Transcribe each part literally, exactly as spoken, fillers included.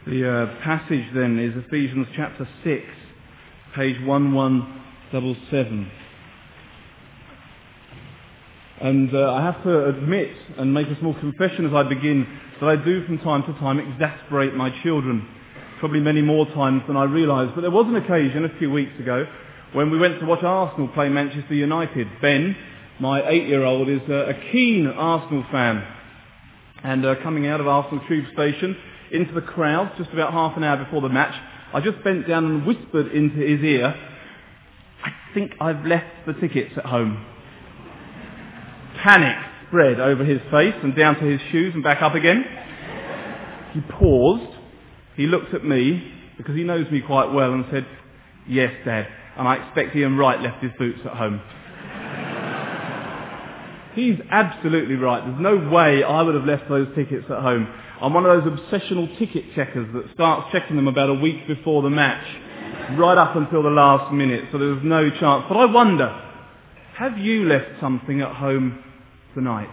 The uh, passage then is Ephesians chapter six, page one one seven seven. And uh, I have to admit and make a small confession as I begin that I do from time to time exasperate my children, probably many more times than I realise. But there was an occasion a few weeks ago when we went to watch Arsenal play Manchester United. Ben, my eight-year-old, is uh, a keen Arsenal fan. And uh, coming out of Arsenal Tube Station into the crowd just about half an hour before the match, I just bent down and whispered into his ear, "I think I've left the tickets at home." Panic spread over his face and down to his shoes and back up again. He paused, he looked at me, because he knows me quite well, and said, "Yes, Dad, and I expect Ian Wright left his boots at home." He's absolutely right. There's no way I would have left those tickets at home. I'm one of those obsessional ticket checkers that starts checking them about a week before the match, right up until the last minute, so there's no chance. But I wonder, have you left something at home tonight?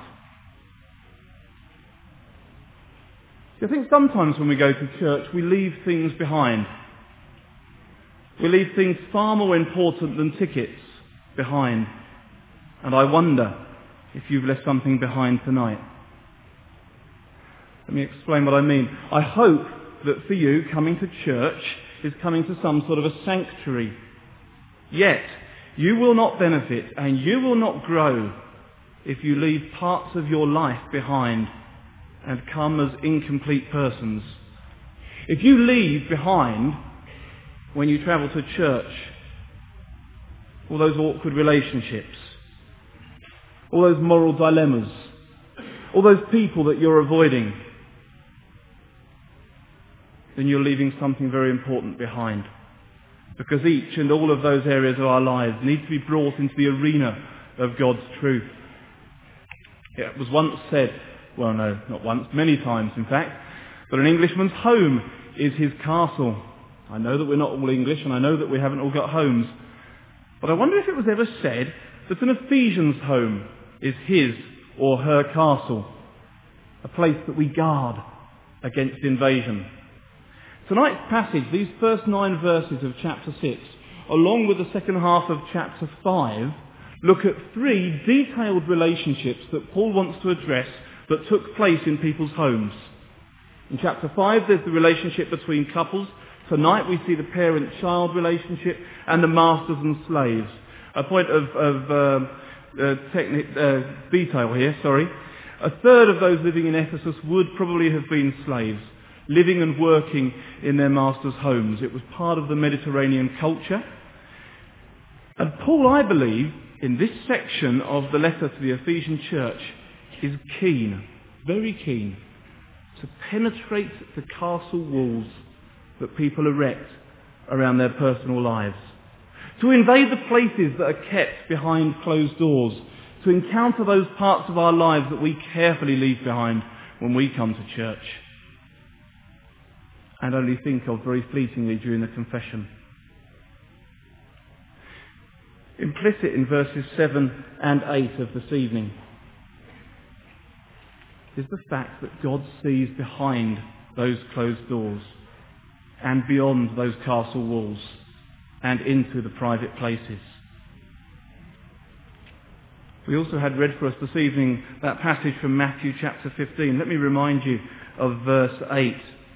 I think sometimes when we go to church, we leave things behind. We leave things far more important than tickets behind. And I wonder if you've left something behind tonight. Let me explain what I mean. I hope that for you, coming to church is coming to some sort of a sanctuary. Yet, you will not benefit and you will not grow if you leave parts of your life behind and come as incomplete persons. If you leave behind, when you travel to church, all those awkward relationships, all those moral dilemmas, all those people that you're avoiding, then you're leaving something very important behind. Because each and all of those areas of our lives need to be brought into the arena of God's truth. It was once said, well no, not once, many times in fact, that an Englishman's home is his castle. I know that we're not all English and I know that we haven't all got homes. But I wonder if it was ever said that an Ephesian's home is his or her castle, a place that we guard against invasion. Tonight's passage, these first nine verses of chapter six, along with the second half of chapter five, look at three detailed relationships that Paul wants to address that took place in people's homes. In chapter five, there's the relationship between couples. Tonight we see the parent-child relationship and the masters and slaves. A point of, of uh, uh, techni- uh, detail here, sorry. A third of those living in Ephesus would probably have been slaves, living and working in their masters' homes. It was part of the Mediterranean culture. And Paul, I believe, in this section of the letter to the Ephesian church, is keen, very keen, to penetrate the castle walls that people erect around their personal lives, to invade the places that are kept behind closed doors, to encounter those parts of our lives that we carefully leave behind when we come to church and only think of very fleetingly during the confession. Implicit in verses seven and eight of this evening is the fact that God sees behind those closed doors and beyond those castle walls and into the private places. We also had read for us this evening that passage from Matthew chapter fifteen. Let me remind you of verse eight.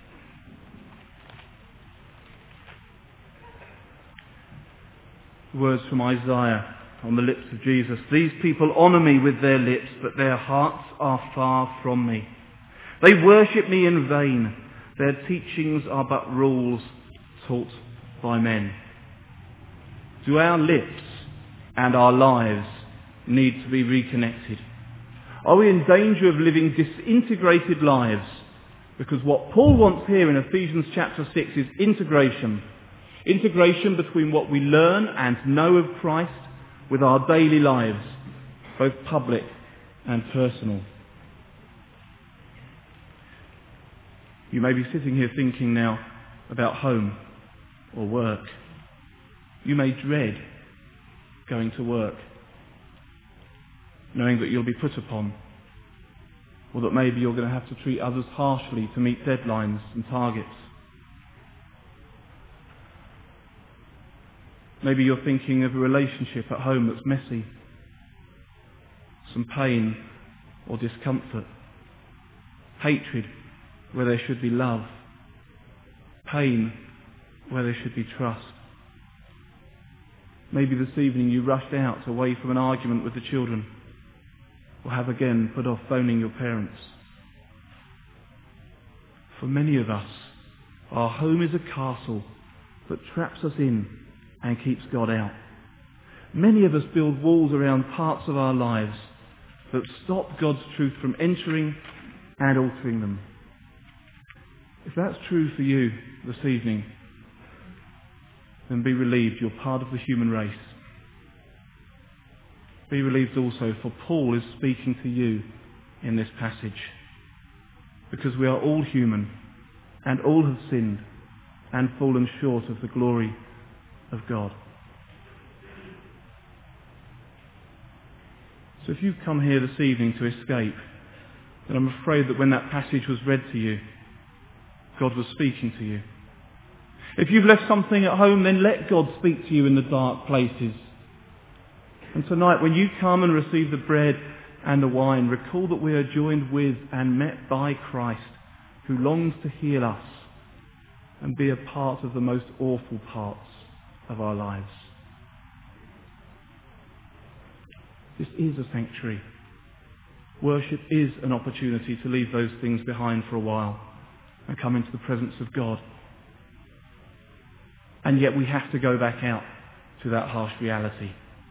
Words from Isaiah on the lips of Jesus. "These people honour me with their lips, but their hearts are far from me. They worship me in vain. Their teachings are but rules taught by men." Do our lips and our lives need to be reconnected? Are we in danger of living disintegrated lives? Because what Paul wants here in Ephesians chapter six is integration. Integration between what we learn and know of Christ with our daily lives, both public and personal. You may be sitting here thinking now about home or work. You may dread going to work, knowing that you'll be put upon, or that maybe you're going to have to treat others harshly to meet deadlines and targets. Maybe you're thinking of a relationship at home that's messy, some pain or discomfort, hatred where there should be love, pain where there should be trust. Maybe this evening you rushed out away from an argument with the children, or have again put off phoning your parents. For many of us, our home is a castle that traps us in and keeps God out. Many of us build walls around parts of our lives that stop God's truth from entering and altering them. If that's true for you this evening, then be relieved you're part of the human race. Be relieved also, for Paul is speaking to you in this passage, because we are all human and all have sinned and fallen short of the glory of God. So if you've come here this evening to escape, then I'm afraid that when that passage was read to you, God was speaking to you. If you've left something at home, then let God speak to you in the dark places. And tonight, when you come and receive the bread and the wine, recall that we are joined with and met by Christ, who longs to heal us and be a part of the most awful parts of our lives. This is a sanctuary. Worship is an opportunity to leave those things behind for a while and come into the presence of God. And yet we have to go back out to that harsh reality.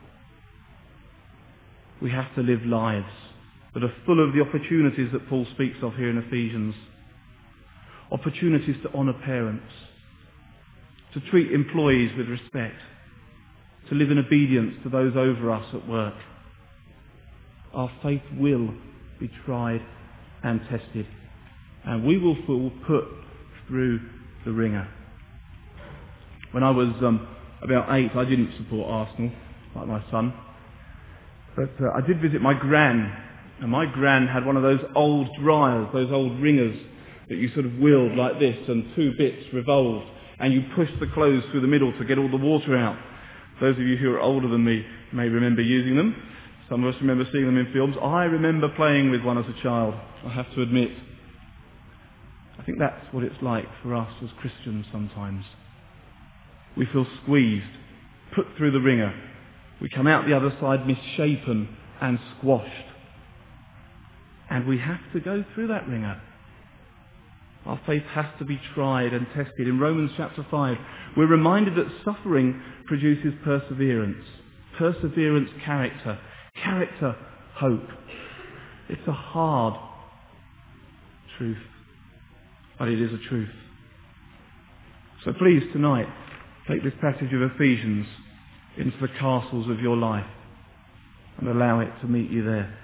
We have to live lives that are full of the opportunities that Paul speaks of here in Ephesians. Opportunities to honour parents, to treat employees with respect, to live in obedience to those over us at work. Our faith will be tried and tested, and we will feel put through the ringer. When I was um, about eight, I didn't support Arsenal, like my son. But uh, I did visit my gran, and my gran had one of those old dryers, those old ringers that you sort of wheeled like this, and two bits revolved, and you pushed the clothes through the middle to get all the water out. Those of you who are older than me may remember using them. Some of us remember seeing them in films. I remember playing with one as a child, I have to admit. I think that's what it's like for us as Christians sometimes. We feel squeezed, put through the ringer. We come out the other side misshapen and squashed. And we have to go through that ringer. Our faith has to be tried and tested. In Romans chapter five, we're reminded that suffering produces perseverance. Perseverance, character. Character, hope. It's a hard truth, but it is a truth. So please, tonight, take this passage of Ephesians into the castles of your life and allow it to meet you there.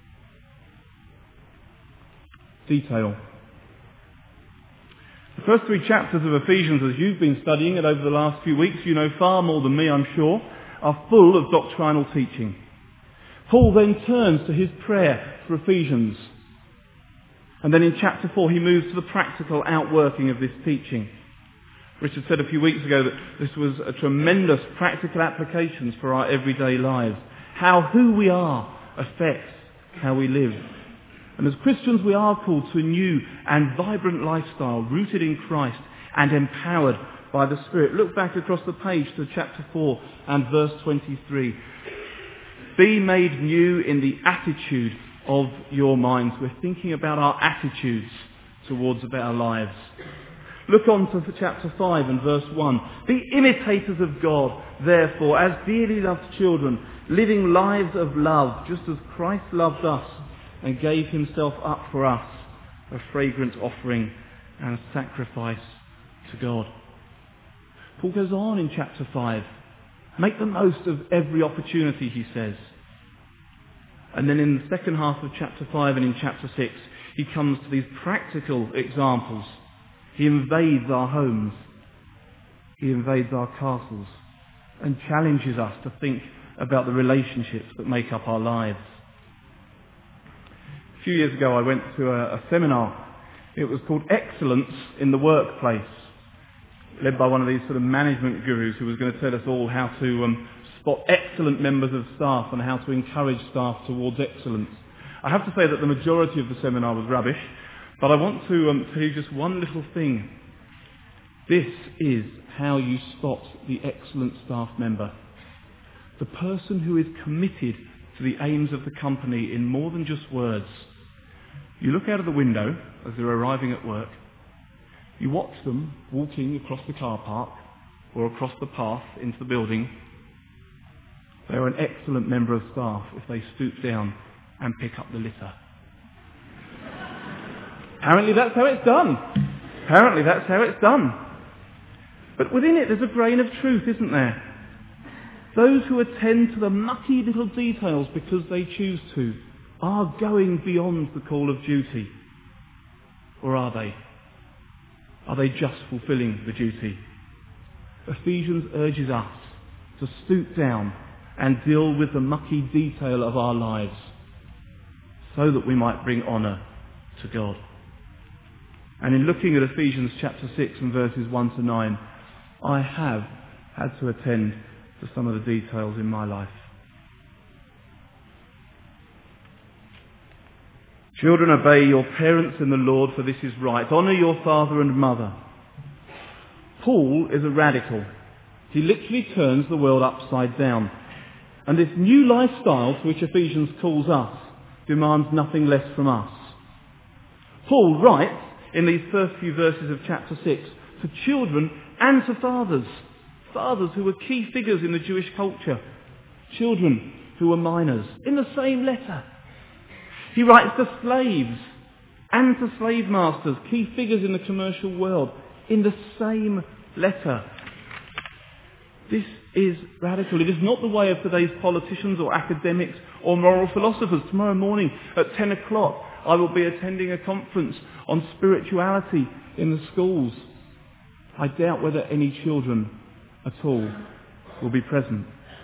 Detail. The first three chapters of Ephesians, as you've been studying it over the last few weeks, you know far more than me, I'm sure, are full of doctrinal teaching. Paul then turns to his prayer for Ephesians. And then in chapter four he moves to the practical outworking of this teaching. Richard said a few weeks ago that this was a tremendous practical applications for our everyday lives. How who we are affects how we live. And as Christians we are called to a new and vibrant lifestyle rooted in Christ and empowered by the Spirit. Look back across the page to chapter four and verse twenty-three. Be made new in the attitude of your minds. We're thinking about our attitudes towards about our lives. Look on to chapter five and verse one. Be imitators of God, therefore, as dearly loved children, living lives of love, just as Christ loved us and gave himself up for us, a fragrant offering and a sacrifice to God. Paul goes on in chapter five. Make the most of every opportunity, he says. And then in the second half of chapter five and in chapter six, he comes to these practical examples. He invades our homes. He invades our castles and challenges us to think about the relationships that make up our lives. A few years ago I went to a, a seminar. It was called Excellence in the Workplace. led by one of these sort of management gurus who was going to tell us all how to um, spot excellent members of staff and how to encourage staff towards excellence. I have to say that the majority of the seminar was rubbish, but I want to um, tell you just one little thing. This is how you spot the excellent staff member. The person who is committed to the aims of the company in more than just words. You look out of the window as they're arriving at work. You watch them walking across the car park or across the path into the building. They're an excellent member of staff if they stoop down and pick up the litter. Apparently that's how it's done. Apparently that's how it's done. But within it there's a grain of truth, isn't there? Those who attend to the mucky little details because they choose to are going beyond the call of duty. Or are they? Are they just fulfilling the duty? Ephesians urges us to stoop down and deal with the mucky detail of our lives so that we might bring honour to God. And in looking at Ephesians chapter six and verses one to nine, I have had to attend to some of the details in my life. Children, obey your parents in the Lord, for this is right. Honour your father and mother. Paul is a radical. He literally turns the world upside down. And this new lifestyle to which Ephesians calls us demands nothing less from us. Paul writes in these first few verses of chapter six to children and to fathers. Fathers who were key figures in the Jewish culture. Children who were minors. In the same letter. He writes to slaves and to slave masters, key figures in the commercial world, in the same letter. This is radical. It is not the way of today's politicians or academics or moral philosophers. Tomorrow morning at ten o'clock I will be attending a conference on spirituality in the schools. I doubt whether any children at all will be present.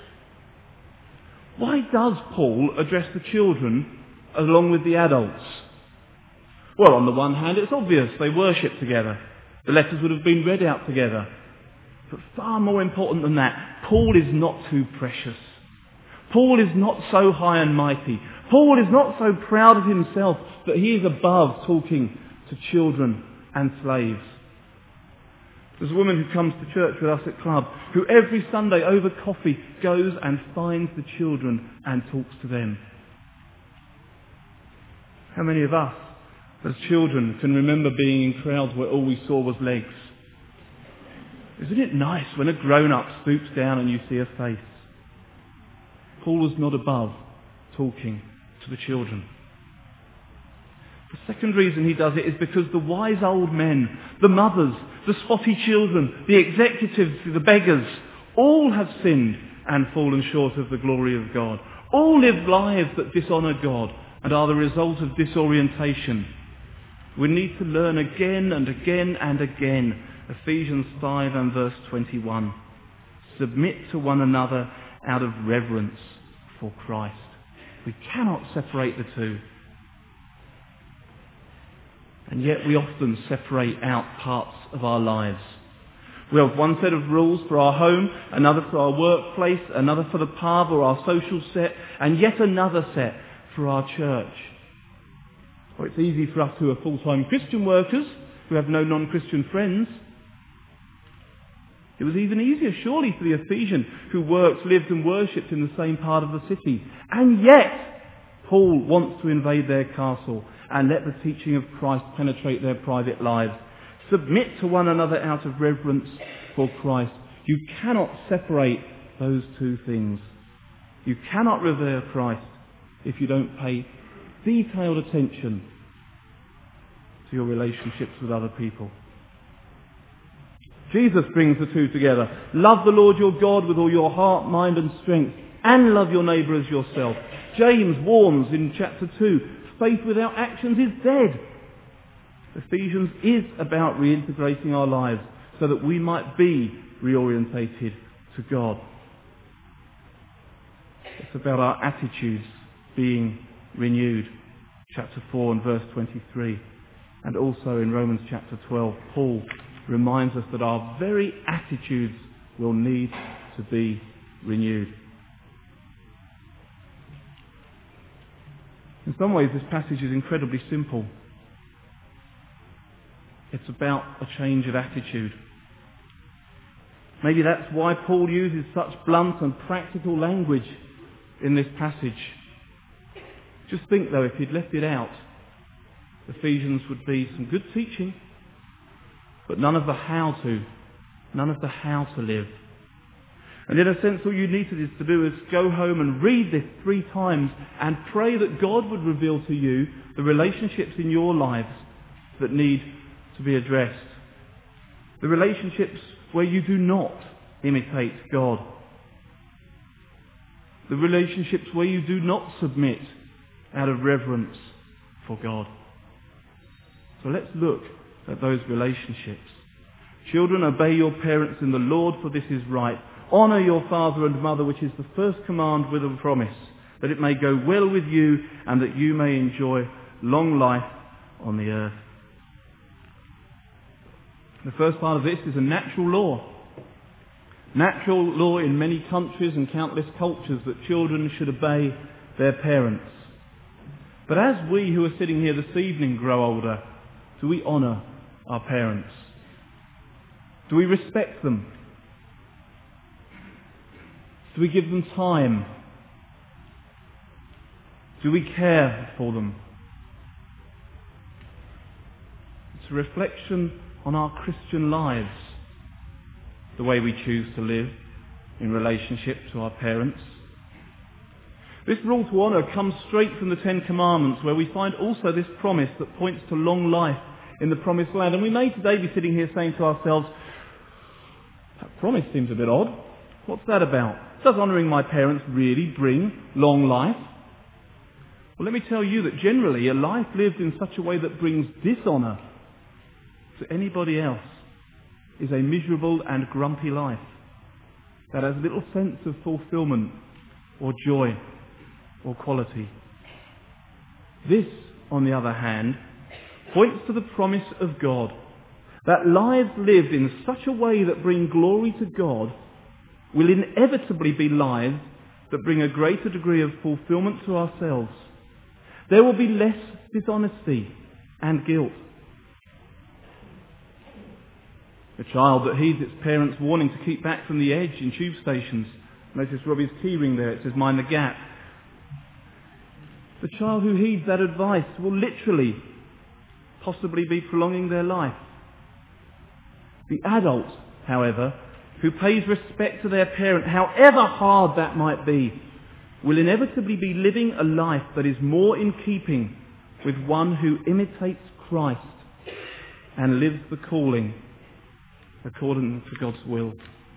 Why does Paul address the children along with the adults? Well, on the one hand, it's obvious. They worship together. The letters would have been read out together. But far more important than that, Paul is not too precious. Paul is not so high and mighty. Paul is not so proud of himself that he is above talking to children and slaves. There's a woman who comes to church with us at Club who every Sunday over coffee goes and finds the children and talks to them. How many of us as children can remember being in crowds where all we saw was legs? Isn't it nice when a grown-up stoops down and you see a face? Paul was not above talking to the children. The second reason he does it is because the wise old men, the mothers, the spotty children, the executives, the beggars, all have sinned and fallen short of the glory of God. All live lives that dishonour God and are the result of disorientation. We need to learn again and again and again. Ephesians five and verse twenty-one. Submit to one another out of reverence for Christ. We cannot separate the two. And yet we often separate out parts of our lives. We have one set of rules for our home, another for our workplace, another for the pub or our social set, and yet another set for our church. Or it's easy for us who are full-time Christian workers, who have no non-Christian friends. It was even easier, surely, for the Ephesian who worked, lived and worshipped in the same part of the city. And yet, Paul wants to invade their castle and let the teaching of Christ penetrate their private lives. Submit to one another out of reverence for Christ. You cannot separate those two things. You cannot revere Christ if you don't pay detailed attention to your relationships with other people. Jesus brings the two together. Love the Lord your God with all your heart, mind and strength, and love your neighbour as yourself. James warns in chapter two, faith without actions is dead. Ephesians is about reintegrating our lives so that we might be reorientated to God. It's about our attitudes being renewed. Chapter four and verse twenty-three. And also in Romans chapter twelve, Paul reminds us that our very attitudes will need to be renewed. In some ways, this passage is incredibly simple. It's about a change of attitude. Maybe that's why Paul uses such blunt and practical language in this passage. Just think, though, if he'd left it out, Ephesians would be some good teaching, but none of the how to, none of the how to live. And in a sense, all you need to do is go home and read this three times and pray that God would reveal to you the relationships in your lives that need to be addressed. The relationships where you do not imitate God. The relationships where you do not submit out of reverence for God. So let's look at those relationships. Children, obey your parents in the Lord, for this is right. Honour your father and mother, which is the first command with a promise, that it may go well with you and that you may enjoy long life on the earth. The first part of this is a natural law. Natural law in many countries and countless cultures that children should obey their parents. But as we who are sitting here this evening grow older, do we honour our parents? Do we respect them? Do we give them time? Do we care for them? It's a reflection on our Christian lives, the way we choose to live in relationship to our parents. This rule to honour comes straight from the Ten Commandments, where we find also this promise that points to long life in the promised land. And we may today be sitting here saying to ourselves, that promise seems a bit odd. What's that about? Does honouring my parents really bring long life? Well, let me tell you that generally a life lived in such a way that brings dishonour to anybody else is a miserable and grumpy life that has little sense of fulfilment or joy or quality. This, on the other hand, points to the promise of God, that lives lived in such a way that bring glory to God will inevitably be lives that bring a greater degree of fulfilment to ourselves. There will be less dishonesty and guilt. A child that heeds its parents' warning to keep back from the edge in tube stations. Notice Robbie's keyring there, it says mind the gap. The child who heeds that advice will literally possibly be prolonging their life. The adult, however, who pays respect to their parent, however hard that might be, will inevitably be living a life that is more in keeping with one who imitates Christ and lives the calling according to God's will.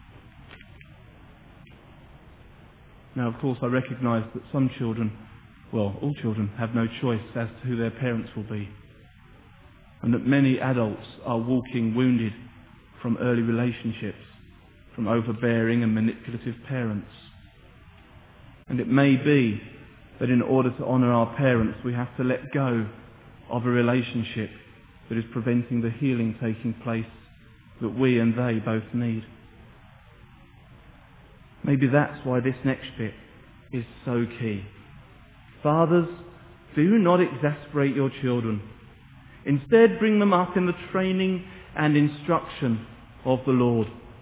Now, of course, I recognise that some children, well, all children, have no choice as to who their parents will be, and that many adults are walking wounded from early relationships, from overbearing and manipulative parents. And it may be that in order to honour our parents, we have to let go of a relationship that is preventing the healing taking place that we and they both need. Maybe that's why this next bit is so key. Fathers, do not exasperate your children. Instead, bring them up in the training and instruction of the Lord.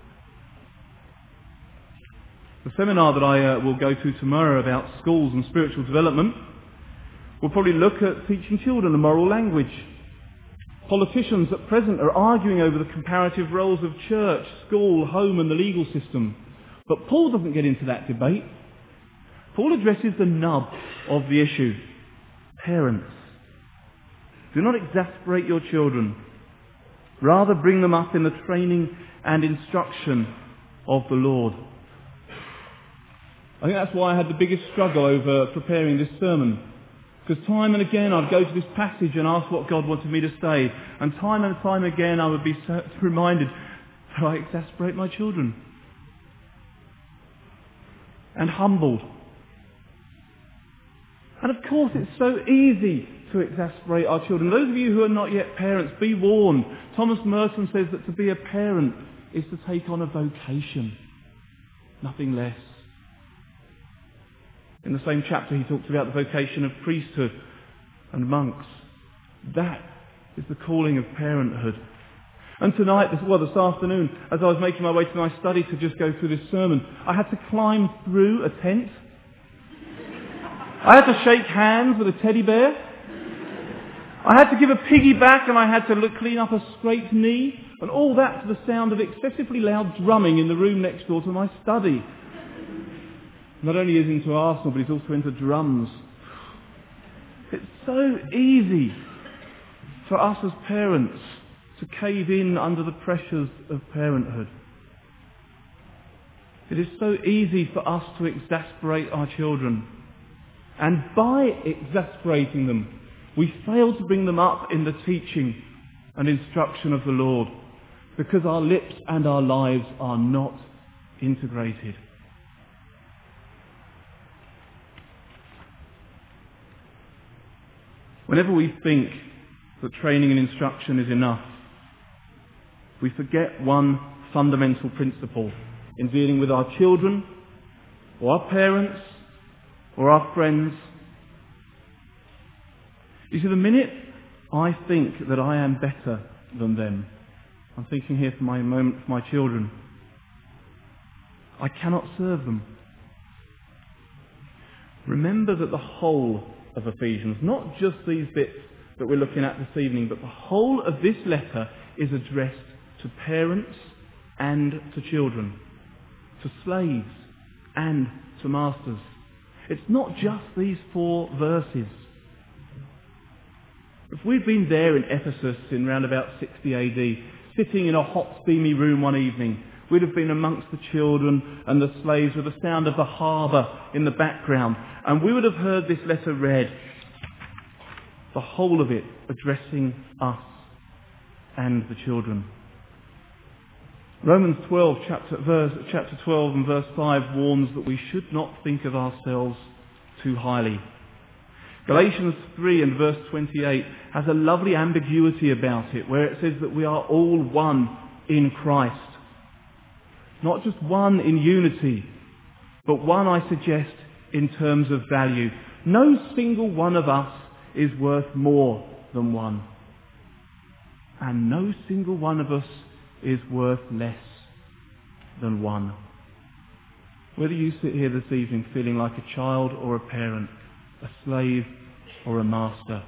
The seminar that I uh, will go to tomorrow about schools and spiritual development will probably look at teaching children a moral language. Politicians at present are arguing over the comparative roles of church, school, home and the legal system. But Paul doesn't get into that debate. Paul addresses the nub of the issue. Parents, do not exasperate your children. Rather bring them up in the training and instruction of the Lord. I think that's why I had the biggest struggle over preparing this sermon. Because time and again I'd go to this passage and ask what God wanted me to say. And time and time again I would be reminded, do I exasperate my children? And humbled. And of course it's so easy to exasperate our children. Those of you who are not yet parents, be warned. Thomas Merton says that to be a parent is to take on a vocation, nothing less. In the same chapter he talks about the vocation of priesthood and monks. That is the calling of parenthood. And tonight, well this afternoon, as I was making my way to my study to just go through this sermon, I had to climb through a tent. I had to shake hands with a teddy bear. I had to give a piggyback, and I had to look, clean up a scraped knee, and all that to the sound of excessively loud drumming in the room next door to my study. Not only is he into Arsenal, but he's also into drums. It's so easy for us as parents to cave in under the pressures of parenthood. It is so easy for us to exasperate our children. And by exasperating them, we fail to bring them up in the teaching and instruction of the Lord, because our lips and our lives are not integrated. Whenever we think that training and instruction is enough, we forget one fundamental principle in dealing with our children, or our parents, or our friends. You see, the minute I think that I am better than them, I'm thinking here for my moment for my children, I cannot serve them. Remember that the whole of Ephesians, not just these bits that we're looking at this evening, but the whole of this letter is addressed to parents and to children, to slaves and to masters. It's not just these four verses. If we'd been there in Ephesus in round about sixty A D, sitting in a hot, steamy room one evening, we'd have been amongst the children and the slaves with the sound of the harbour in the background, and we would have heard this letter read, the whole of it addressing us and the children. Romans twelve, chapter, verse, chapter twelve and verse five warns that we should not think of ourselves too highly. Galatians three and verse twenty-eight has a lovely ambiguity about it, where it says that we are all one in Christ. Not just one in unity, but one, I suggest, in terms of value. No single one of us is worth more than one. And no single one of us is worth less than one. Whether you sit here this evening feeling like a child or a parent, a slave or a master,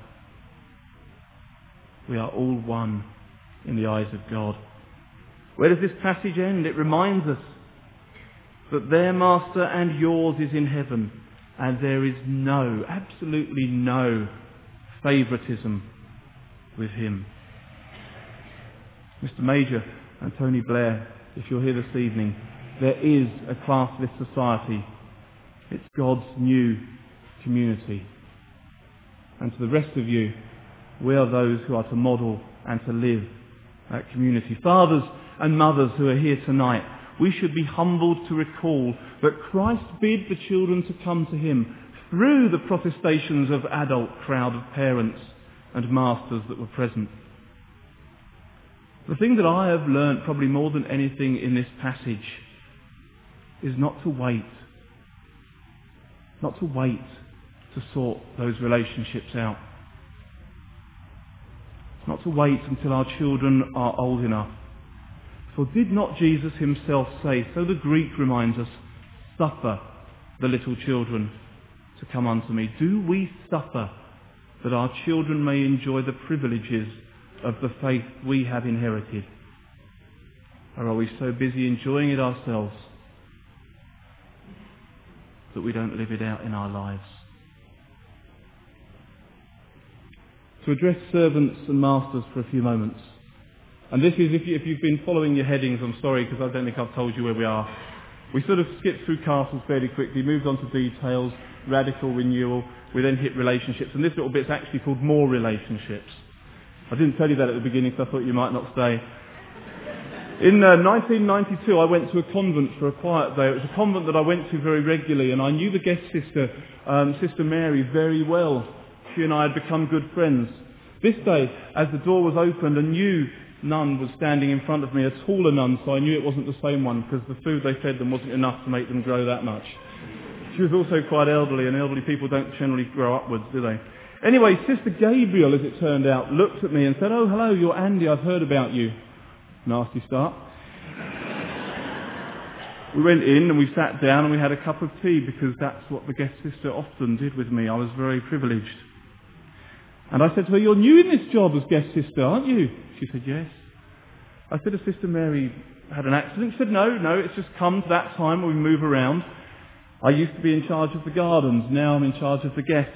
we are all one in the eyes of God. Where does this passage end? It reminds us that their master and yours is in heaven, and there is no, absolutely no favouritism with him. Mister Major and Tony Blair, if you're here this evening, there is a classless society. It's God's new community. And to the rest of you, we are those who are to model and to live that community. Fathers and mothers who are here tonight, we should be humbled to recall that Christ bid the children to come to him through the protestations of adult crowd of parents and masters that were present. The thing that I have learnt probably more than anything in this passage is not to wait. Not to wait to sort those relationships out. Not to wait until our children are old enough. For did not Jesus himself say, so the Greek reminds us, suffer the little children to come unto me? Do we suffer that our children may enjoy the privileges of the faith we have inherited? Or are we so busy enjoying it ourselves that we don't live it out in our lives? To address servants and masters for a few moments. And this is, if, you, if you've been following your headings, I'm sorry because I don't think I've told you where we are. We sort of skipped through castles fairly quickly, moved on to details, radical renewal, we then hit relationships, and this little bit's actually called more relationships. I didn't tell you that at the beginning, so I thought you might not stay. In uh, nineteen ninety-two, I went to a convent for a quiet day. It was a convent that I went to very regularly, and I knew the guest sister, um, Sister Mary, very well. She and I had become good friends. This day, as the door was opened, a new nun was standing in front of me, a taller nun, so I knew it wasn't the same one because the food they fed them wasn't enough to make them grow that much. She was also quite elderly, and elderly people don't generally grow upwards, do they? Anyway, Sister Gabriel, as it turned out, looked at me and said, "Oh, hello, you're Andy, I've heard about you." Nasty start. We went in and we sat down and we had a cup of tea because that's what the guest sister often did with me. I was very privileged. And I said to her, "You're new in this job as guest sister, aren't you?" She said, "Yes." I said, "Has Sister Mary had an accident?" She said, no, no, it's just come to that time when we move around. I used to be in charge of the gardens, now I'm in charge of the guests.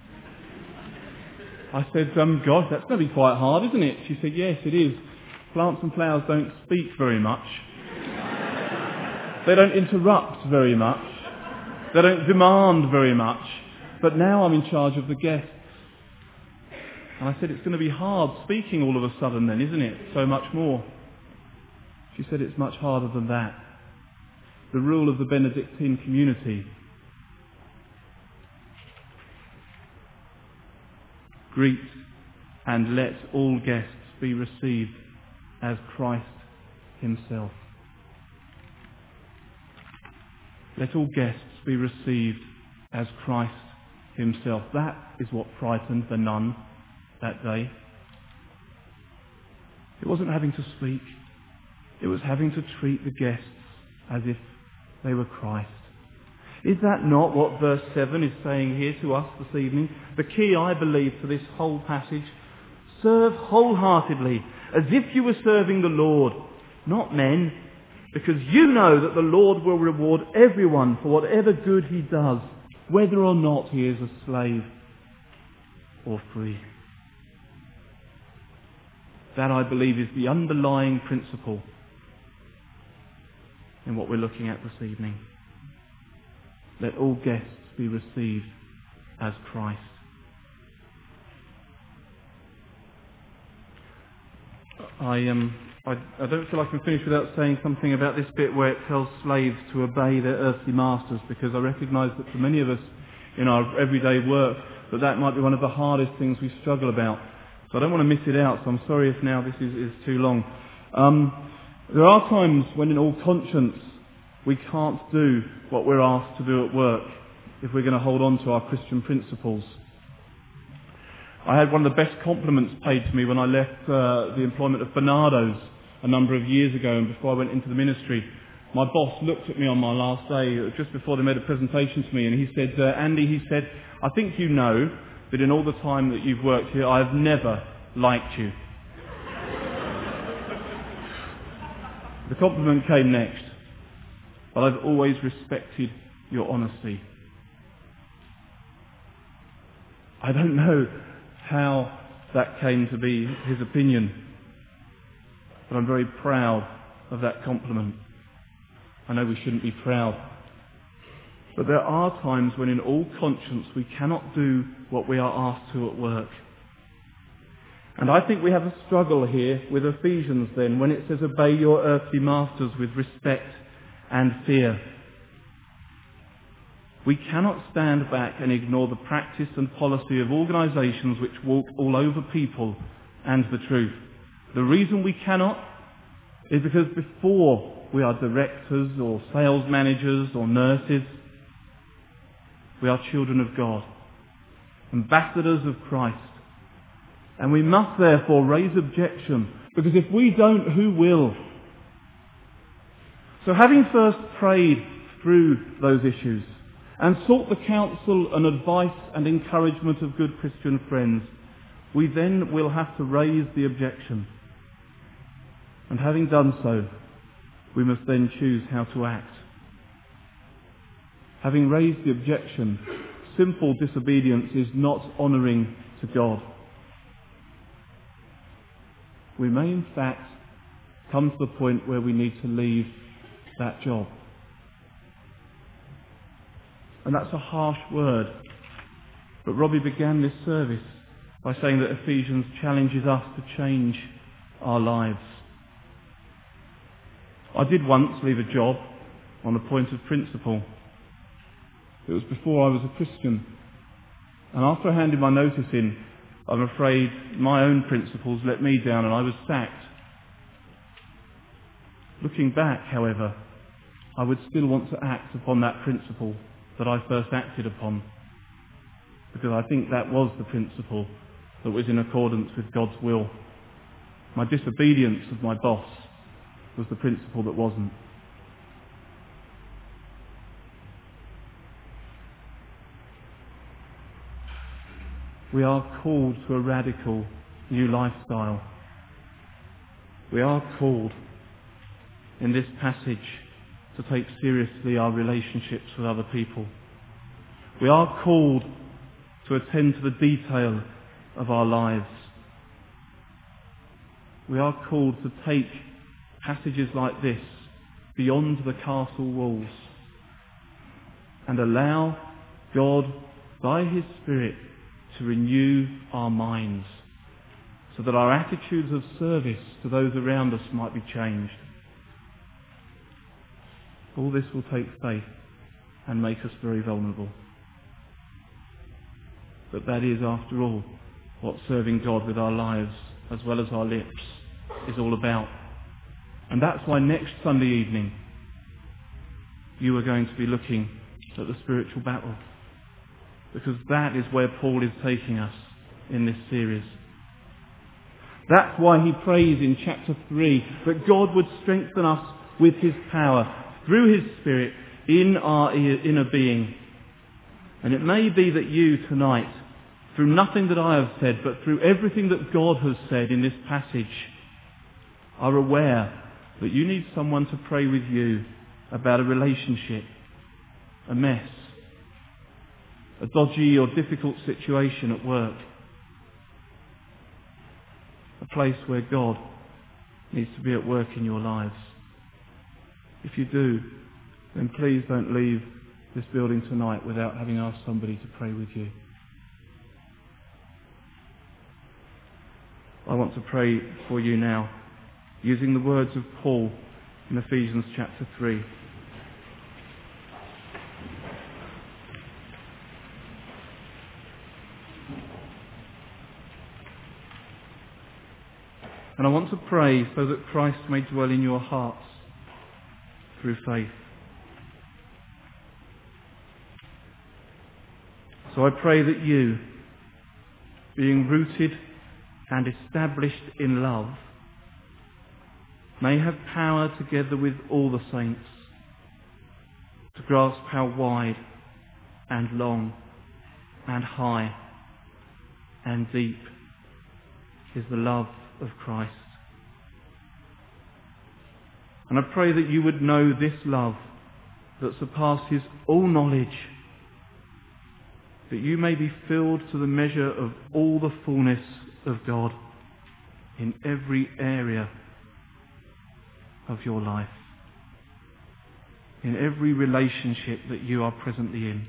I said, um, "Gosh, that's going to be quite hard, isn't it?" She said, "Yes, it is. Plants and flowers don't speak very much. They don't interrupt very much. They don't demand very much. But now I'm in charge of the guests." And I said, "It's going to be hard speaking all of a sudden then, isn't it? So much more." She said, "It's much harder than that. The rule of the Benedictine community. Greet and let all guests be received as Christ himself." Let all guests be received as Christ himself. That is what frightened the nun that day. It wasn't having to speak. It was having to treat the guests as if they were Christ. Is that not what verse seven is saying here to us this evening? The key, I believe, to this whole passage. Serve wholeheartedly, as if you were serving the Lord, not men, because you know that the Lord will reward everyone for whatever good he does, whether or not he is a slave or free. That, I believe, is the underlying principle in what we're looking at this evening. Let all guests be received as Christ. I um I, I don't feel I can finish without saying something about this bit where it tells slaves to obey their earthly masters, because I recognise that for many of us in our everyday work that that might be one of the hardest things we struggle about. So I don't want to miss it out, so I'm sorry if now this is, is too long. Um, there are times when in all conscience we can't do what we're asked to do at work if we're going to hold on to our Christian principles. I had one of the best compliments paid to me when I left uh, the employment of Bernardo's a number of years ago, and before I went into the ministry. My boss looked at me on my last day, just before they made a presentation to me, and he said, uh, Andy, he said, "I think you know that in all the time that you've worked here, I've never liked you." The compliment came next. "But I've always respected your honesty." I don't know how that came to be his opinion, but I'm very proud of that compliment. I know we shouldn't be proud, but there are times when in all conscience we cannot do what we are asked to at work. And I think we have a struggle here with Ephesians then, when it says, "Obey your earthly masters with respect and fear." We cannot stand back and ignore the practice and policy of organisations which walk all over people and the truth. The reason we cannot is because before we are directors or sales managers or nurses, we are children of God, ambassadors of Christ. And we must therefore raise objection, because if we don't, who will? So having first prayed through those issues and sought the counsel and advice and encouragement of good Christian friends, we then will have to raise the objection. And having done so, we must then choose how to act. Having raised the objection, simple disobedience is not honouring to God. We may in fact come to the point where we need to leave that job. And that's a harsh word. But Robbie began this service by saying that Ephesians challenges us to change our lives. I did once leave a job on a point of principle. It was before I was a Christian. And after I handed my notice in, I'm afraid my own principles let me down and I was sacked. Looking back, however, I would still want to act upon that principle that I first acted upon, because I think that was the principle that was in accordance with God's will. My disobedience of my boss was the principle that wasn't. We are called to a radical new lifestyle. We are called in this passage to take seriously our relationships with other people. We are called to attend to the detail of our lives. We are called to take passages like this beyond the castle walls and allow God, by His Spirit, to renew our minds so that our attitudes of service to those around us might be changed. All this will take faith and make us very vulnerable. But that is, after all, what serving God with our lives as well as our lips is all about. And that's why next Sunday evening you are going to be looking at the spiritual battle, because that is where Paul is taking us in this series. That's why he prays in chapter three that God would strengthen us with His power through His Spirit in our inner being. And it may be that you tonight, through nothing that I have said, but through everything that God has said in this passage, are aware that you need someone to pray with you about a relationship, a mess, a dodgy or difficult situation at work, a place where God needs to be at work in your lives. If you do, then please don't leave this building tonight without having asked somebody to pray with you. I want to pray for you now, using the words of Paul in Ephesians chapter three. And I want to pray so that Christ may dwell in your hearts through faith. So I pray that you, being rooted and established in love, may have power together with all the saints to grasp how wide and long and high and deep is the love of Christ. And I pray that you would know this love that surpasses all knowledge, that you may be filled to the measure of all the fullness of God in every area of your life, in every relationship that you are presently in.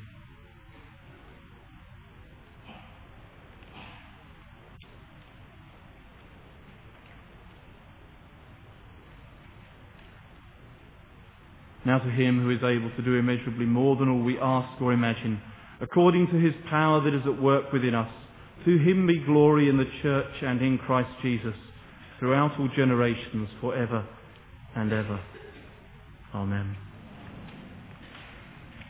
Now to Him who is able to do immeasurably more than all we ask or imagine, according to His power that is at work within us, to Him be glory in the church and in Christ Jesus, throughout all generations, forever and ever. Amen.